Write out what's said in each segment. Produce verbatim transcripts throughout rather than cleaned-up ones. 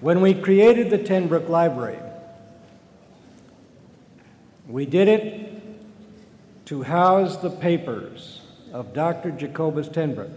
When we created the Ten Broeck Library, we did it to house the papers of Doctor Jacobus Ten Broeck.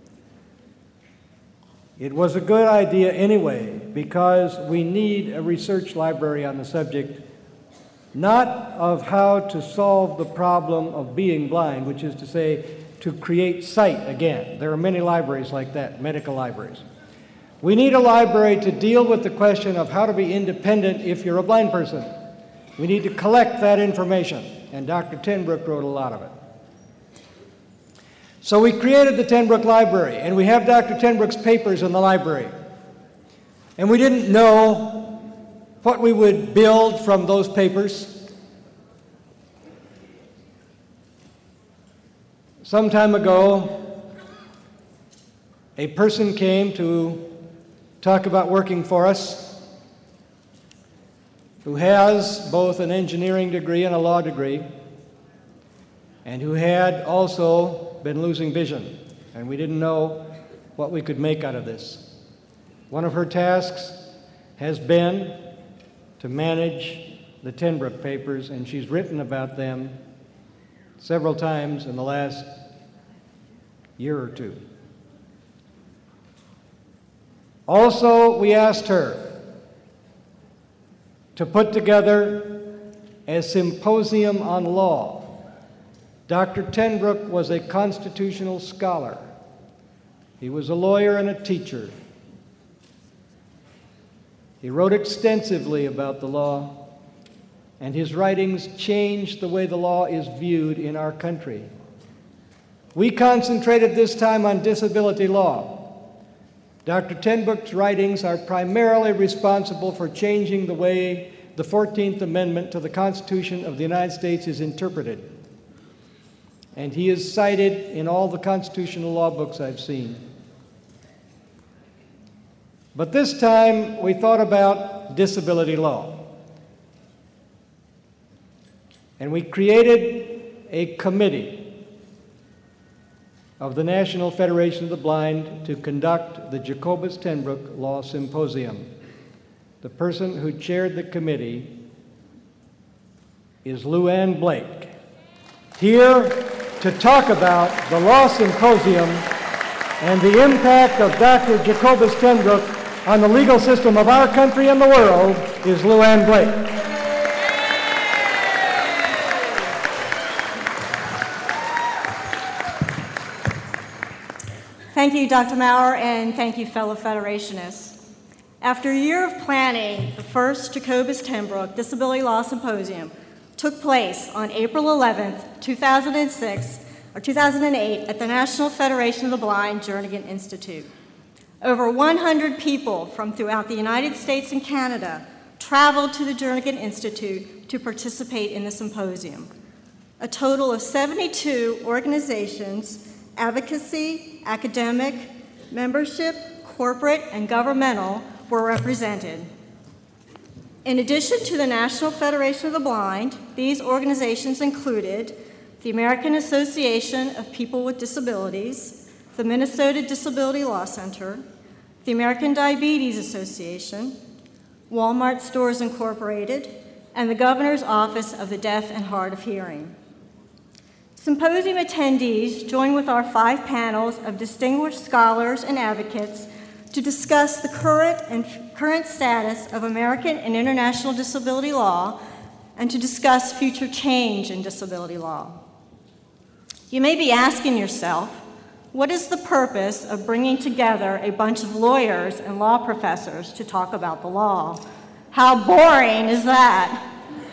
It was a good idea anyway, because we need a research library on the subject, not of how to solve the problem of being blind, which is to say, to create sight again. There are many libraries like that, medical libraries. We need a library to deal with the question of how to be independent if you're a blind person. We need to collect that information, and Doctor Ten Broeck wrote a lot of it. So we created the Ten Broeck Library, and we have Doctor Ten Broeck's papers in the library. And we didn't know what we would build from those papers. Some time ago, a person came to talk about working for us, who has both an engineering degree and a law degree, and who had also been losing vision, and we didn't know what we could make out of this. One of her tasks has been to manage the Ten Broeck papers, and she's written about them several times in the last year or two. Also, we asked her to put together a symposium on law. Doctor Ten Broeck was a constitutional scholar. He was a lawyer and a teacher. He wrote extensively about the law, and his writings changed the way the law is viewed in our country. We concentrated this time on disability law. Doctor Ten Broeck's writings are primarily responsible for changing the way the fourteenth Amendment to the Constitution of the United States is interpreted. And he is cited in all the constitutional law books I've seen. But this time, we thought about disability law. And we created a committee of the National Federation of the Blind to conduct the Jacobus Ten Broeck Law Symposium. The person who chaired the committee is Lou Ann Blake, here to talk about the Law Symposium and the impact of Doctor Jacobus Ten Broeck on the legal system of our country and the world is Lou Ann Blake. Thank you, Doctor Maurer, and thank you, fellow Federationists. After a year of planning, the first Jacobus Ten Broeck Disability Law Symposium took place on April eleventh, two thousand six, or two thousand eight, at the National Federation of the Blind Jernigan Institute. Over one hundred people from throughout the United States and Canada traveled to the Jernigan Institute to participate in the symposium. A total of seventy-two organizations, advocacy, academic, membership, corporate, and governmental, were represented. In addition to the National Federation of the Blind, these organizations included the American Association of People with Disabilities, the Minnesota Disability Law Center, the American Diabetes Association, Walmart Stores Incorporated, and the Governor's Office of the Deaf and Hard of Hearing. Symposium attendees joined with our five panels of distinguished scholars and advocates to discuss the current and current status of American and international disability law and to discuss future change in disability law. You may be asking yourself, what is the purpose of bringing together a bunch of lawyers and law professors to talk about the law? How boring is that?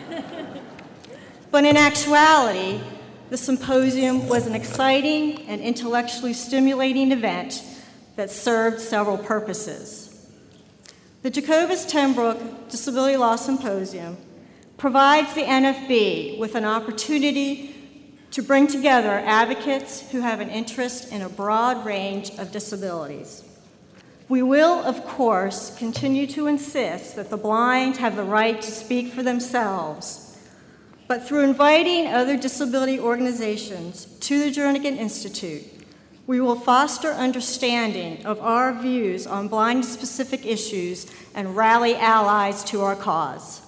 But in actuality, the symposium was an exciting and intellectually stimulating event that served several purposes. The Jacobus Ten Broeck Disability Law Symposium provides the N F B with an opportunity to bring together advocates who have an interest in a broad range of disabilities. We will, of course, continue to insist that the blind have the right to speak for themselves, but through inviting other disability organizations to the Jernigan Institute, We will foster understanding of our views on blind-specific issues and rally allies to our cause.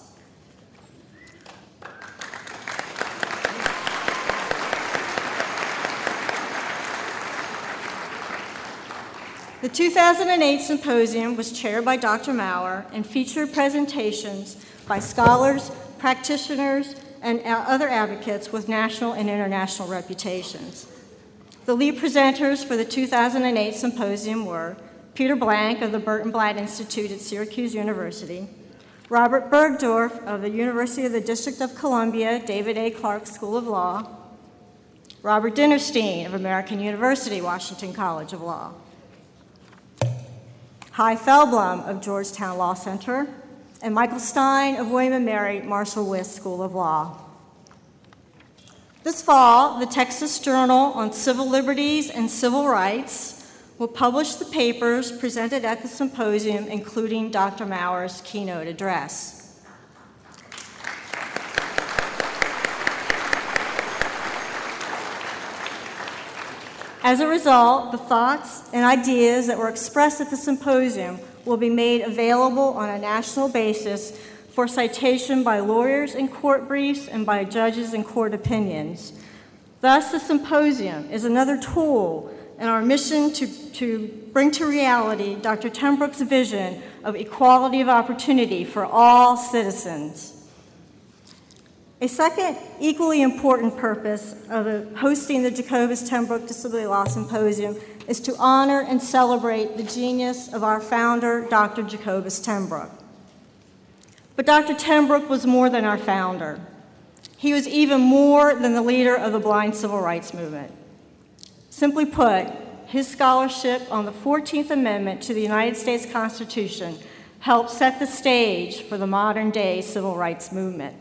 The two thousand eight symposium was chaired by Doctor Maurer and featured presentations by scholars, practitioners, and other advocates with national and international reputations. The lead presenters for the two thousand eight symposium were Peter Blank of the Burton Blatt Institute at Syracuse University, Robert Bergdorf of the University of the District of Columbia David A. Clark School of Law, Robert Dinerstein of American University Washington College of Law, Hy Feldblum of Georgetown Law Center, and Michael Stein of William and Mary Marshall Wyss School of Law. This fall, the Texas Journal on Civil Liberties and Civil Rights will publish the papers presented at the symposium, including Doctor Maurer's keynote address. As a result, the thoughts and ideas that were expressed at the symposium will be made available on a national basis for citation by lawyers in court briefs and by judges in court opinions. Thus, the symposium is another tool in our mission to, to bring to reality Doctor Tenbrook's vision of equality of opportunity for all citizens. A second equally important purpose of the, hosting the Jacobus Tenbrook Disability Law Symposium is to honor and celebrate the genius of our founder, Doctor Jacobus Tenbrook. But Doctor Tenbrook was more than our founder. He was even more than the leader of the blind civil rights movement. Simply put, his scholarship on the fourteenth Amendment to the United States Constitution helped set the stage for the modern-day civil rights movement.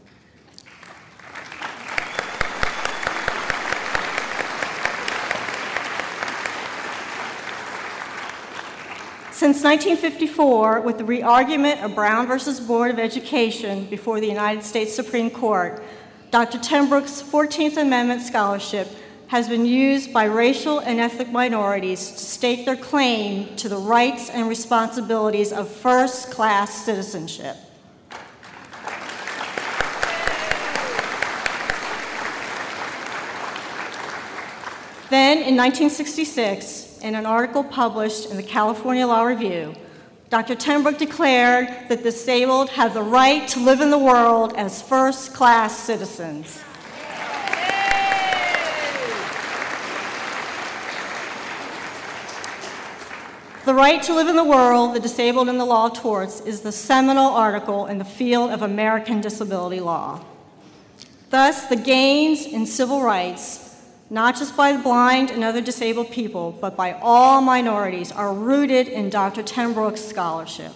Since nineteen fifty-four, with the re-argument of Brown versus Board of Education before the United States Supreme Court, Doctor Tenbrook's fourteenth Amendment scholarship has been used by racial and ethnic minorities to stake their claim to the rights and responsibilities of first-class citizenship. Then, in nineteen sixty-six, in an article published in the California Law Review, Doctor Tenbrook declared that the disabled have the right to live in the world as first-class citizens. The right to live in the world, the disabled and the law of torts, is the seminal article in the field of American disability law. Thus, the gains in civil rights, not just by the blind and other disabled people, but by all minorities, are rooted in Doctor Tenbrook's scholarship.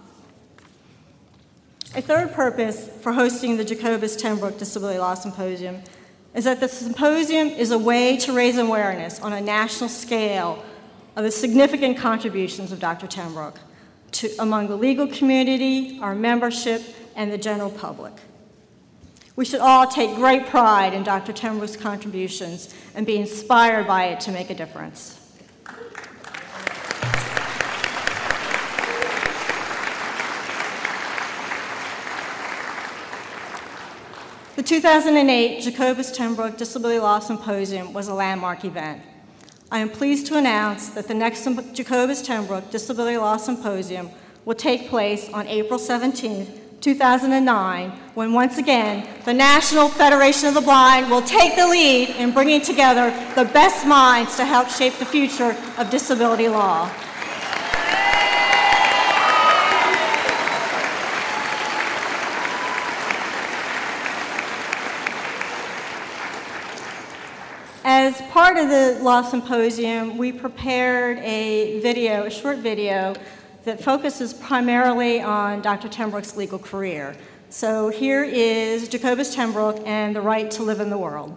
A third purpose for hosting the Jacobus Tenbrook Disability Law Symposium is that the symposium is a way to raise awareness on a national scale of the significant contributions of Doctor Tenbrook to, among the legal community, our membership, and the general public. We should all take great pride in Doctor Tenbrook's contributions and be inspired by it to make a difference. The two thousand eight Jacobus Tenbrook Disability Law Symposium was a landmark event. I am pleased to announce that the next Jacobus Tenbrook Disability Law Symposium will take place on April seventeenth, two thousand nine, when once again the National Federation of the Blind will take the lead in bringing together the best minds to help shape the future of disability law. As part of the Law Symposium, we prepared a video, a short video, that focuses primarily on Doctor Tenbrook's legal career. So here is Jacobus Tenbrook and the right to live in the world.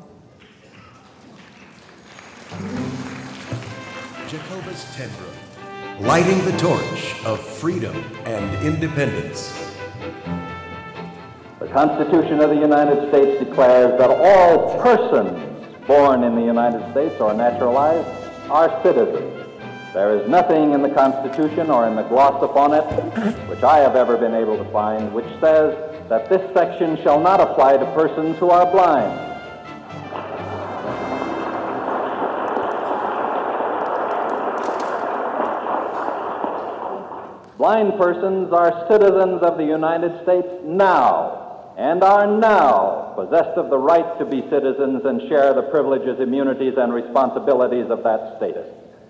Jacobus Tenbrook, lighting the torch of freedom and independence. The Constitution of the United States declares that all persons born in the United States or naturalized are citizens. There is nothing in the Constitution or in the gloss upon it, which I have ever been able to find, which says that this section shall not apply to persons who are blind. Blind persons are citizens of the United States now, and are now possessed of the right to be citizens and share the privileges, immunities, and responsibilities of that status.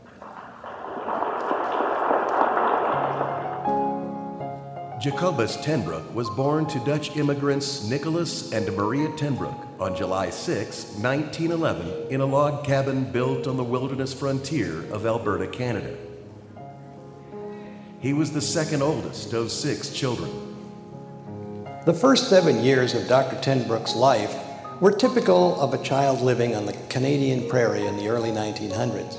Jacobus ten Broek was born to Dutch immigrants Nicholas and Maria ten Broek on July sixth, nineteen eleven, in a log cabin built on the wilderness frontier of Alberta, Canada. He was the second oldest of six children. The first seven years of Doctor ten Broek's life were typical of a child living on the Canadian prairie in the early nineteen hundreds.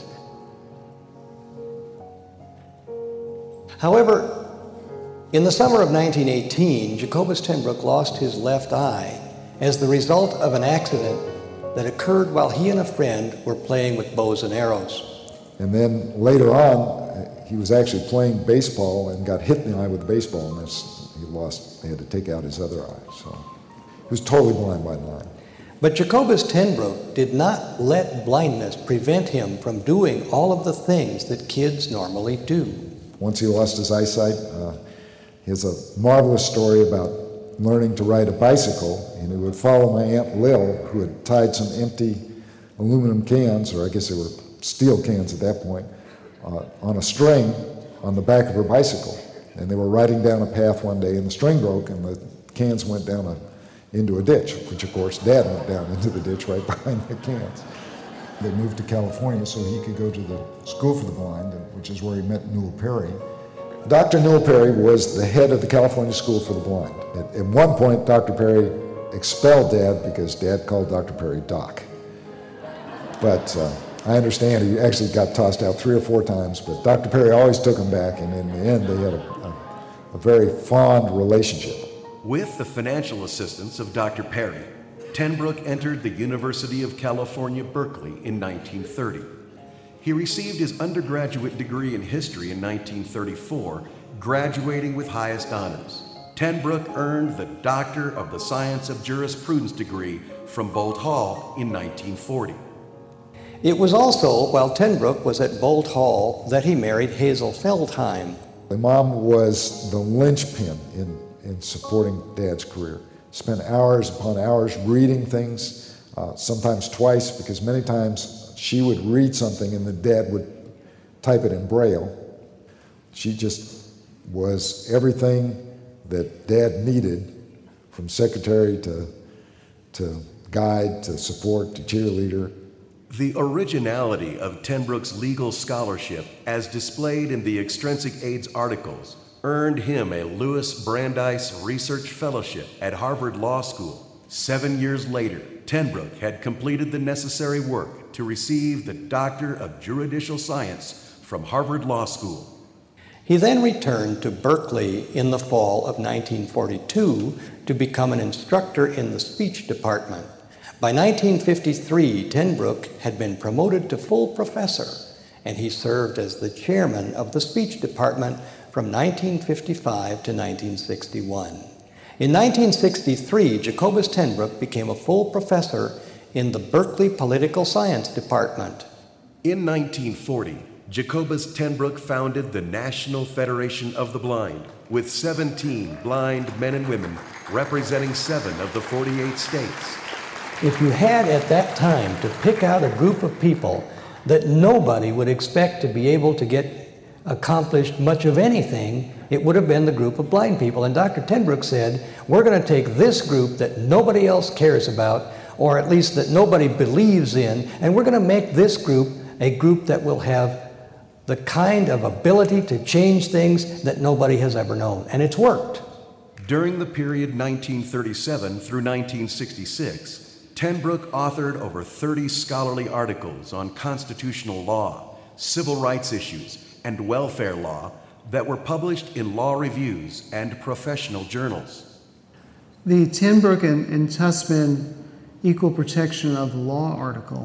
However, in the summer of nineteen eighteen, Jacobus ten Broek lost his left eye as the result of an accident that occurred while he and a friend were playing with bows and arrows. And then later on, he was actually playing baseball and got hit in the eye with a baseball, and that's, he lost, they had to take out his other eye. So he was totally blind by nine. But Jacobus ten Broek did not let blindness prevent him from doing all of the things that kids normally do. Once he lost his eyesight, uh, he has a marvelous story about learning to ride a bicycle, and he would follow my Aunt Lil, who had tied some empty aluminum cans, or I guess they were steel cans at that point, uh, on a string on the back of her bicycle. And they were riding down a path one day, and the string broke, and the cans went down a, into a ditch, which of course Dad went down into the ditch right behind the cans. They moved to California so he could go to the School for the Blind, which is where he met Newell Perry. Doctor Newell Perry was the head of the California School for the Blind. At, at one point, Doctor Perry expelled Dad because Dad called Doctor Perry Doc. But uh, I understand he actually got tossed out three or four times, but Doctor Perry always took him back, and in the end, they had a, a, a very fond relationship. With the financial assistance of Doctor Perry, ten Broek entered the University of California, Berkeley in nineteen thirty. He received his undergraduate degree in history in nineteen thirty-four, graduating with highest honors. ten Broek earned the Doctor of the Science of Jurisprudence degree from Boalt Hall in nineteen forty. It was also while ten Broek was at Boalt Hall that he married Hazel Feldheim. My mom was the linchpin in, in supporting Dad's career. Spent hours upon hours reading things, uh, sometimes twice, because many times she would read something and the Dad would type it in Braille. She just was everything that Dad needed, from secretary to, to guide to support to cheerleader. The originality of ten Broek's legal scholarship, as displayed in the Extrinsic Aids articles, earned him a Louis Brandeis Research Fellowship at Harvard Law School. Seven years later, ten Broek had completed the necessary work to receive the Doctor of Juridical Science from Harvard Law School. He then returned to Berkeley in the fall of nineteen forty-two to become an instructor in the speech department. By nineteen fifty-three, ten Broek had been promoted to full professor, and he served as the chairman of the speech department from nineteen fifty-five to nineteen sixty-one. In nineteen sixty-three, Jacobus ten Broek became a full professor in the Berkeley Political Science Department. In nineteen forty, Jacobus ten Broek founded the National Federation of the Blind, with seventeen blind men and women representing seven of the forty-eight states. If you had at that time to pick out a group of people that nobody would expect to be able to get accomplished much of anything, it would have been the group of blind people. And Doctor ten Broek said, we're going to take this group that nobody else cares about, or at least that nobody believes in, and we're going to make this group a group that will have the kind of ability to change things that nobody has ever known. And it's worked. During the period nineteen thirty-seven through nineteen sixty-six, ten Broek authored over thirty scholarly articles on constitutional law, civil rights issues, and welfare law that were published in law reviews and professional journals. The ten Broek and, and Tussman Equal Protection of the Law article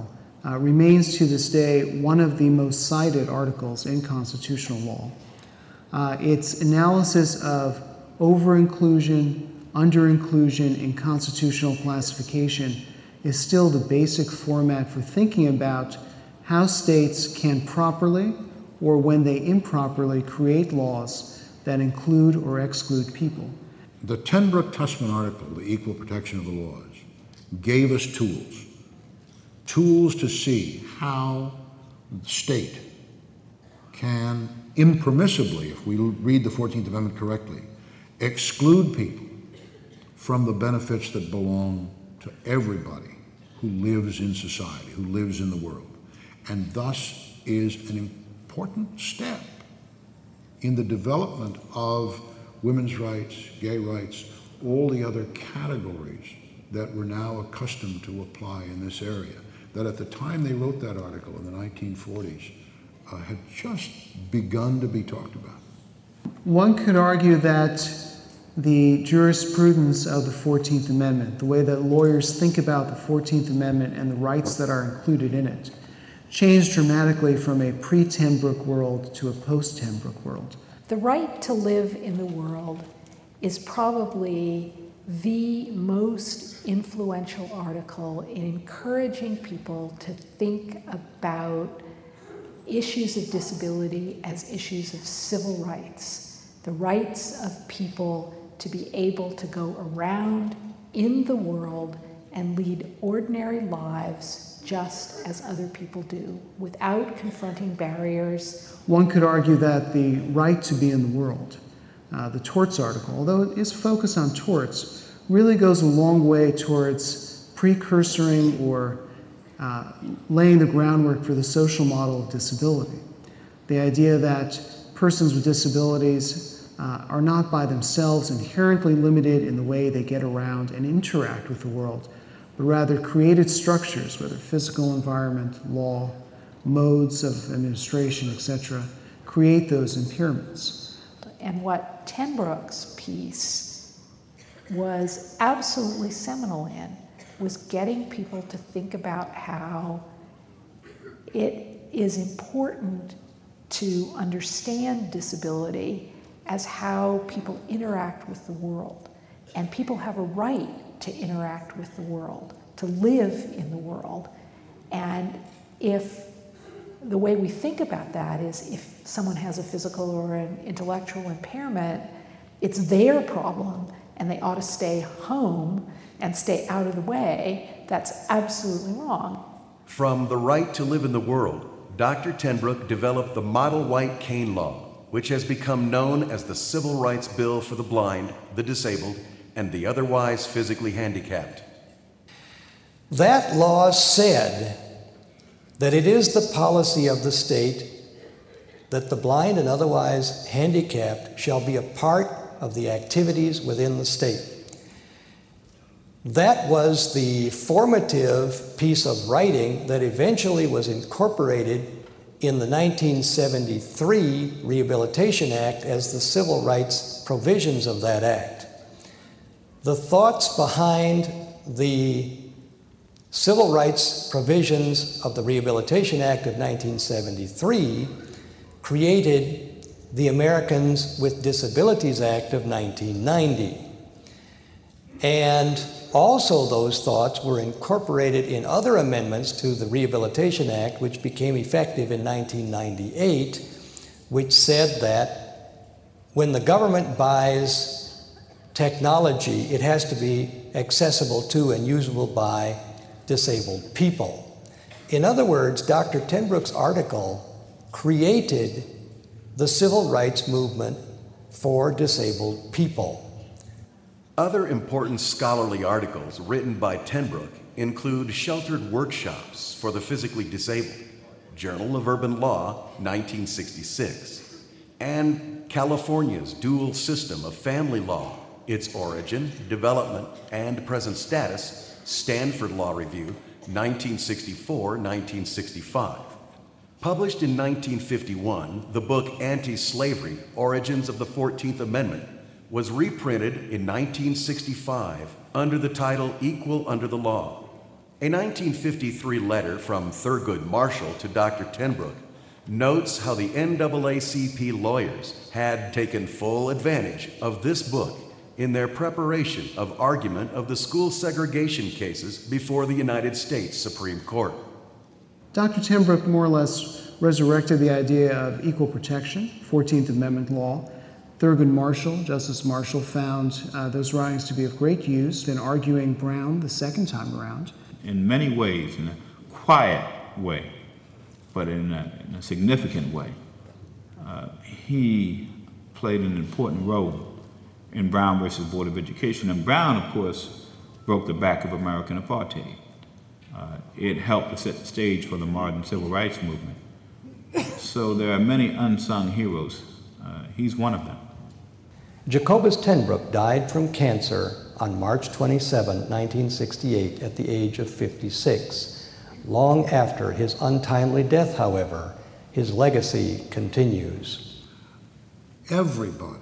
uh, remains to this day one of the most cited articles in constitutional law. Uh, its analysis of over-inclusion, under-inclusion, and constitutional classification is still the basic format for thinking about how states can properly, or when they improperly, create laws that include or exclude people. The Ten Broeck-Tussman article, the Equal Protection of the Laws, gave us tools, tools to see how the state can impermissibly, if we read the fourteenth Amendment correctly, exclude people from the benefits that belong to everybody who lives in society, who lives in the world, and thus is an important step in the development of women's rights, gay rights, all the other categories that we're now accustomed to apply in this area, that at the time they wrote that article in the nineteen forties uh, had just begun to be talked about. One could argue that the jurisprudence of the fourteenth Amendment, the way that lawyers think about the fourteenth Amendment and the rights that are included in it, changed dramatically from a pre-Ten Broeck world to a post-Ten Broeck world. The right to live in the world is probably the most influential article in encouraging people to think about issues of disability as issues of civil rights, the rights of people to be able to go around in the world and lead ordinary lives just as other people do, without confronting barriers. One could argue that the right to be in the world, uh, the torts article, although it is focused on torts, really goes a long way towards precursoring or uh, laying the groundwork for the social model of disability. The idea that persons with disabilities uh, are not by themselves inherently limited in the way they get around and interact with the world, but rather created structures, whether physical environment, law, modes of administration, et cetera, create those impairments. And what Ten Broeck's piece was absolutely seminal in was getting people to think about how it is important to understand disability as how people interact with the world. And people have a right to interact with the world, to live in the world. And if the way we think about that is if someone has a physical or an intellectual impairment, it's their problem and they ought to stay home and stay out of the way, that's absolutely wrong. From the right to live in the world, Doctor Ten Broeck developed the Model White Cane Law, which has become known as the Civil Rights Bill for the blind, the disabled, and the otherwise physically handicapped. That law said that it is the policy of the state that the blind and otherwise handicapped shall be a part of the activities within the state. That was the formative piece of writing that eventually was incorporated in the nineteen seventy-three Rehabilitation Act as the civil rights provisions of that act. The thoughts behind the civil rights provisions of the Rehabilitation Act of nineteen seventy-three created the Americans with Disabilities Act of nineteen ninety. And also those thoughts were incorporated in other amendments to the Rehabilitation Act, which became effective in nineteen ninety-eight, which said that when the government buys technology, it has to be accessible to and usable by disabled people. In other words, Doctor Ten Broeck's article created the civil rights movement for disabled people. Other important scholarly articles written by Ten Broeck include Sheltered Workshops for the Physically Disabled, Journal of Urban Law, nineteen sixty-six, and California's Dual System of Family Law, Its Origin, Development, and Present Status, Stanford Law Review, nineteen sixty-four to nineteen sixty-five. Published in nineteen fifty-one, the book Anti-Slavery, Origins of the fourteenth Amendment was reprinted in nineteen sixty-five under the title Equal Under the Law. A nineteen fifty-three letter from Thurgood Marshall to Doctor Tenbrook notes how the N double A C P lawyers had taken full advantage of this book in their preparation of argument of the school segregation cases before the United States Supreme Court. Doctor Tenbrook more or less resurrected the idea of equal protection, fourteenth Amendment law. Thurgood Marshall, Justice Marshall, found uh, those writings to be of great use in arguing Brown the second time around. In many ways, in a quiet way, but in a, in a significant way, uh, he played an important role in Brown versus Board of Education. And Brown, of course, broke the back of American apartheid. Uh, it helped to set the stage for the modern civil rights movement. So there are many unsung heroes. Uh, he's one of them. Jacobus Tenbrook died from cancer on March twenty-seventh, nineteen sixty-eight, at the age of fifty-six. Long after his untimely death, however, his legacy continues. Everybody,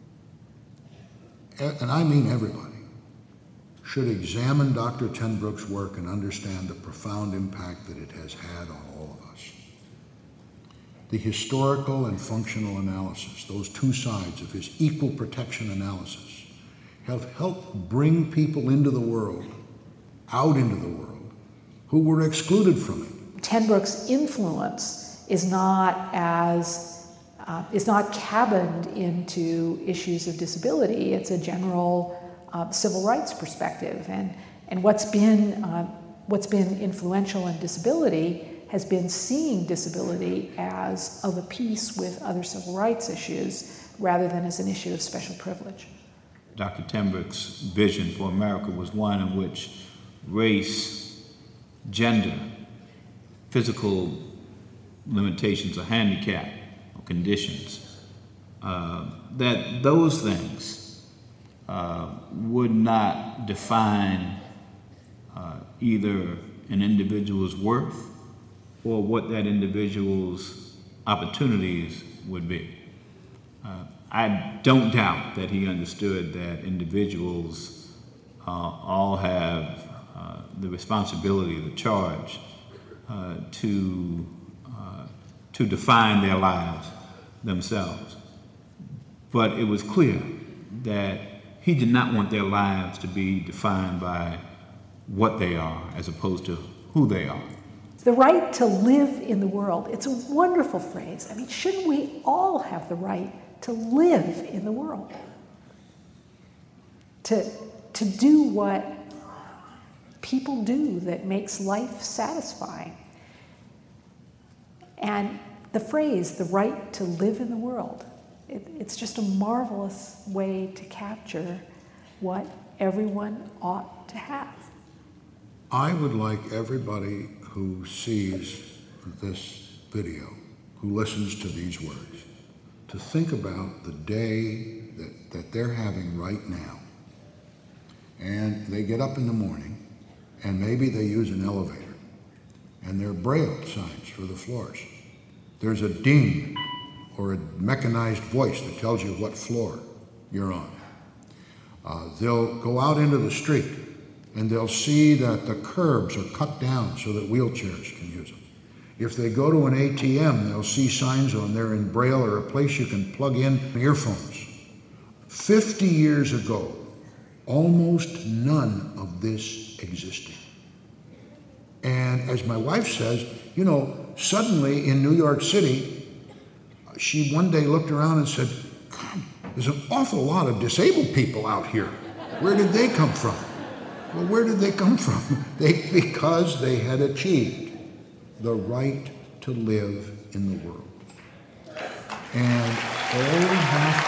and I mean everybody, should examine Doctor Tenbrook's work and understand the profound impact that it has had on all of us. The historical and functional analysis, those two sides of his equal protection analysis, have helped bring people into the world, out into the world, who were excluded from it. Tenbrook's influence is not as uh, is not cabined into issues of disability. It's a general uh, civil rights perspective, and and what's been uh, what's been influential in disability has been seeing disability as of a piece with other civil rights issues rather than as an issue of special privilege. Doctor Tenbrook's vision for America was one in which race, gender, physical limitations or handicap or conditions, uh, that those things uh, would not define uh, either an individual's worth or what that individual's opportunities would be. Uh, I don't doubt that he understood that individuals uh, all have uh, the responsibility, the charge uh, to, uh, to define their lives themselves. But it was clear that he did not want their lives to be defined by what they are as opposed to who they are. The right to live in the world, it's a wonderful phrase. I mean, shouldn't we all have the right to live in the world? To, to do what people do that makes life satisfying. And the phrase, the right to live in the world, it, it's just a marvelous way to capture what everyone ought to have. I would like everybody who sees this video, who listens to these words, to think about the day that, that they're having right now. And they get up in the morning, and maybe they use an elevator, and there are braille signs for the floors. There's a ding or a mechanized voice that tells you what floor you're on. Uh, they'll go out into the street, and they'll see that the curbs are cut down so that wheelchairs can use them. If they go to an A T M, they'll see signs on there in braille or a place you can plug in earphones. Fifty years ago, almost none of this existed. And as my wife says, you know, suddenly in New York City, she one day looked around and said, God, there's an awful lot of disabled people out here. Where did they come from? Well, where did they come from? They, because they had achieved the right to live in the world. And all we have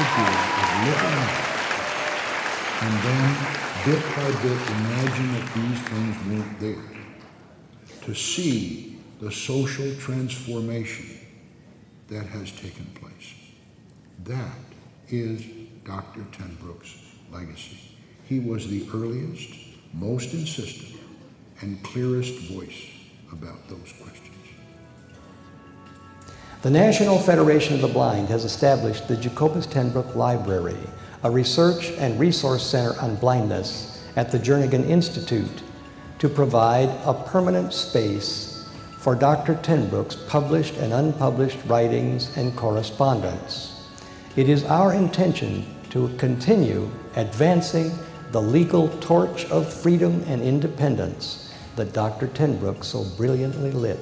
to do is look around and then, bit by bit, imagine that these things weren't there, to see the social transformation that has taken place. That is Doctor Tenbrook's legacy. He was the earliest, most insistent, and clearest voice about those questions. The National Federation of the Blind has established the Jacobus Tenbrook Library, a research and resource center on blindness at the Jernigan Institute, to provide a permanent space for Doctor Tenbrook's published and unpublished writings and correspondence. It is our intention to continue advancing the legal torch of freedom and independence that Doctor Tenbrook so brilliantly lit.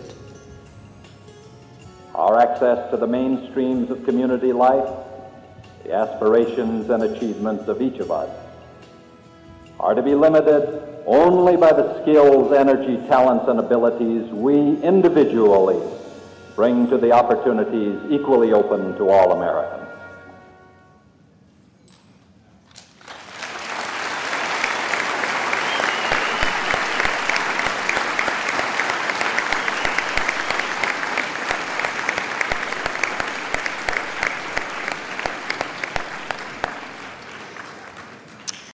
Our access to the mainstreams of community life, the aspirations and achievements of each of us, are to be limited only by the skills, energy, talents, and abilities we individually bring to the opportunities equally open to all Americans.